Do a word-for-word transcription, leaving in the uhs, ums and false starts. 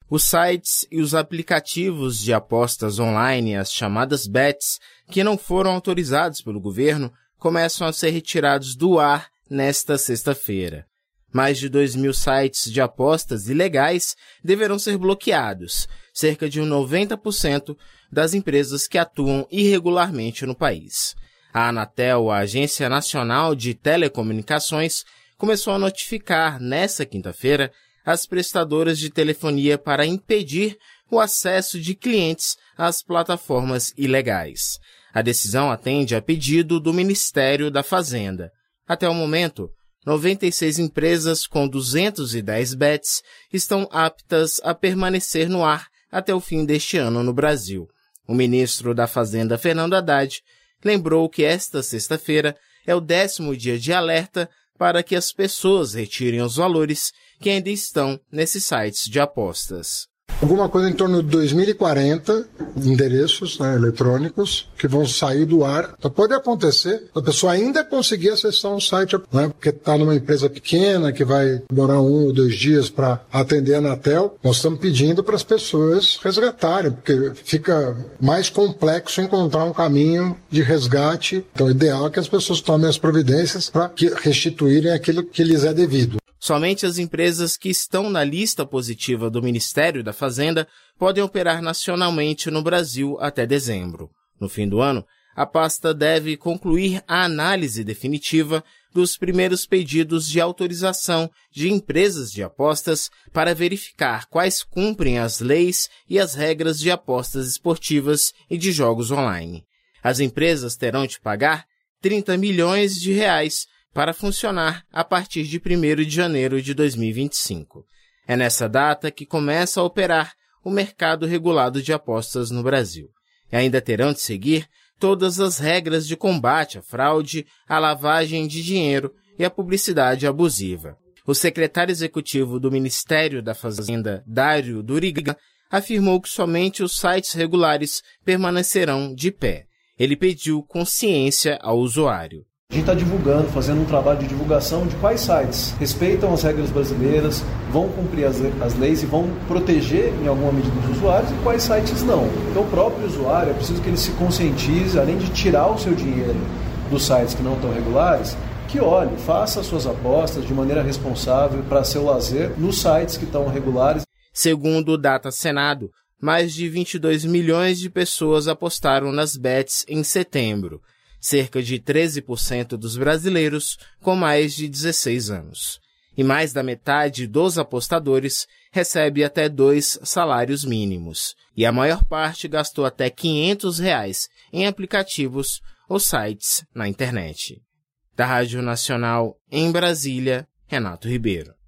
Os sites e os aplicativos de apostas online, as chamadas bets, que não foram autorizados pelo governo, começam a ser retirados do ar nesta sexta-feira. Mais de dois mil sites de apostas ilegais deverão ser bloqueados, cerca de noventa por cento das empresas que atuam irregularmente no país. A Anatel, a Agência Nacional de Telecomunicações, começou a notificar nesta quinta-feira as prestadoras de telefonia para impedir o acesso de clientes às plataformas ilegais. A decisão atende a pedido do Ministério da Fazenda. Até o momento, noventa e seis empresas com duzentos e dez bets estão aptas a permanecer no ar até o fim deste ano no Brasil. O ministro da Fazenda, Fernando Haddad, lembrou que esta sexta-feira é o décimo dia de alerta para que as pessoas retirem os valores que ainda estão nesses sites de apostas. Alguma coisa em torno de dois mil e quarenta endereços, né, eletrônicos que vão sair do ar. Então pode acontecer a pessoa ainda conseguir acessar um site, né, porque está numa empresa pequena que vai demorar um ou dois dias para atender a Anatel. Nós estamos pedindo para as pessoas resgatarem, porque fica mais complexo encontrar um caminho de resgate. Então o ideal é que as pessoas tomem as providências para restituírem aquilo que lhes é devido. Somente as empresas que estão na lista positiva do Ministério da Fazenda podem operar nacionalmente no Brasil até dezembro. No fim do ano, a pasta deve concluir a análise definitiva dos primeiros pedidos de autorização de empresas de apostas para verificar quais cumprem as leis e as regras de apostas esportivas e de jogos online. As empresas terão de pagar trinta milhões de reais para funcionar a partir de primeiro de janeiro de dois mil e vinte e cinco. É nessa data que começa a operar o mercado regulado de apostas no Brasil. E ainda terão de seguir todas as regras de combate à fraude, à lavagem de dinheiro e à publicidade abusiva. O secretário executivo do Ministério da Fazenda, Dário Duriga, afirmou que somente os sites regulares permanecerão de pé. Ele pediu consciência ao usuário. A gente está divulgando, fazendo um trabalho de divulgação de quais sites respeitam as regras brasileiras, vão cumprir as, as leis e vão proteger em alguma medida os usuários e quais sites não. Então o próprio usuário é preciso que ele se conscientize, além de tirar o seu dinheiro dos sites que não estão regulares, que olhe, faça as suas apostas de maneira responsável para seu lazer nos sites que estão regulares. Segundo o Data Senado, mais de vinte e dois milhões de pessoas apostaram nas bets em setembro. Cerca de treze por cento dos brasileiros com mais de dezesseis anos. E mais da metade dos apostadores recebe até dois salários mínimos. E a maior parte gastou até quinhentos reais em aplicativos ou sites na internet. Da Rádio Nacional, em Brasília, Renato Ribeiro.